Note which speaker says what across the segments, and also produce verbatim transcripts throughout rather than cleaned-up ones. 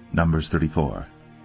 Speaker 1: Numbers thirty-four.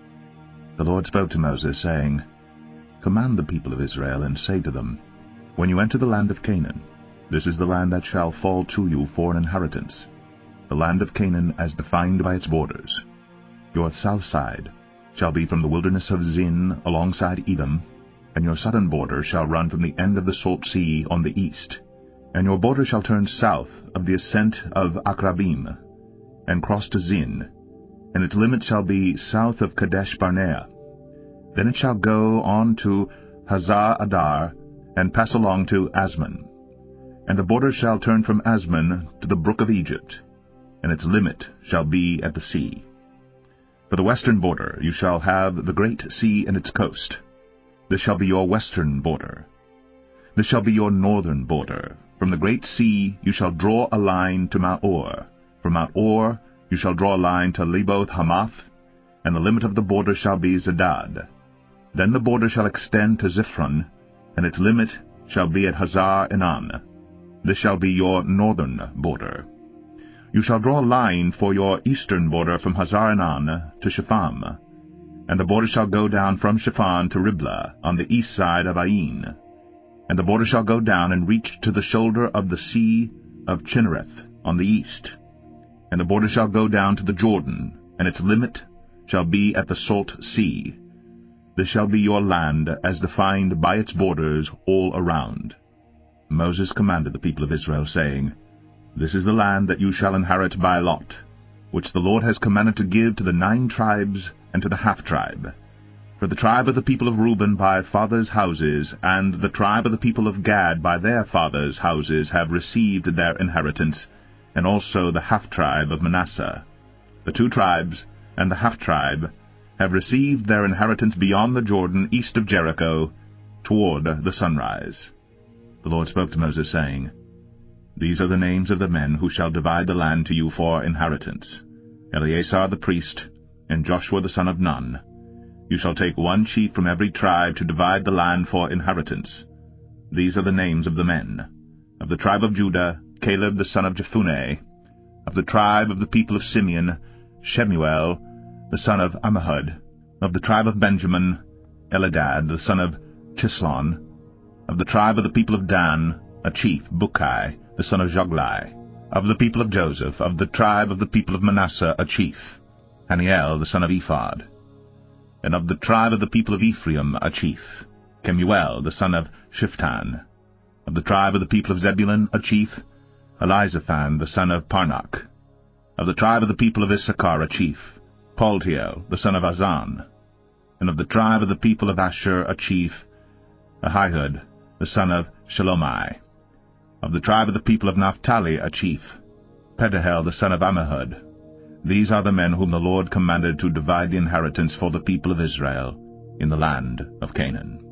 Speaker 1: The Lord spoke to Moses, saying, Command the people of Israel, and say to them, When you enter the land of Canaan, this is the land that shall fall to you for an inheritance, the land of Canaan as defined by its borders. Your south side shall be from the wilderness of Zin alongside Edom, and your southern border shall run from the end of the Salt Sea on the east, and your border shall turn south of the ascent of Akrabim, and cross to Zin, and its limit shall be south of Kadesh Barnea. Then it shall go on to Hazar Adar, and pass along to Asmon. And the border shall turn from Asmon to the brook of Egypt, and its limit shall be at the sea. For the western border you shall have the great sea and its coast. This shall be your western border. This shall be your northern border. From the great sea you shall draw a line to Mount Or. From Mount Or you shall draw a line to Leboth Hamath, and the limit of the border shall be Zedad. Then the border shall extend to Ziphron, and its limit shall be at Hazar Enan. This shall be your northern border. You shall draw a line for your eastern border from Hazar Enan to Shepham, and the border shall go down from Shepham to Riblah on the east side of Ain. And the border shall go down and reach to the shoulder of the sea of Chinnereth on the east. And the border shall go down to the Jordan, and its limit shall be at the Salt Sea. This shall be your land as defined by its borders all around. Moses commanded the people of Israel, saying, This is the land that you shall inherit by lot, which the Lord has commanded to give to the nine tribes and to the half-tribe. For the tribe of the people of Reuben by fathers' houses, and the tribe of the people of Gad by their fathers' houses have received their inheritance, and also the half-tribe of Manasseh. The two tribes and the half-tribe have received their inheritance beyond the Jordan east of Jericho, toward the sunrise. The Lord spoke to Moses, saying, These are the names of the men who shall divide the land to you for inheritance, Eleazar the priest, and Joshua the son of Nun. You shall take one chief from every tribe to divide the land for inheritance. These are the names of the men. Of the tribe of Judah, Caleb the son of Jephunneh. Of the tribe of the people of Simeon, Shemuel the son of Ammihud. Of the tribe of Benjamin, Eladad the son of Chislon. Of the tribe of the people of Dan, a chief, Bukai the son of Joglai. Of the people of Joseph, of the tribe of the people of Manasseh, a chief, Haniel the son of Ephod. And of the tribe of the people of Ephraim, a chief, Kemuel the son of Shiftan. Of the tribe of the people of Zebulun, a chief, Elizaphan the son of Parnach. Of the tribe of the people of Issachar, a chief, Paltiel the son of Azan. And of the tribe of the people of Asher, a chief, Ahihud the son of Shalomai. Of the tribe of the people of Naphtali, a chief, Pedahel the son of Ammihud. These are the men whom the Lord commanded to divide the inheritance for the people of Israel in the land of Canaan.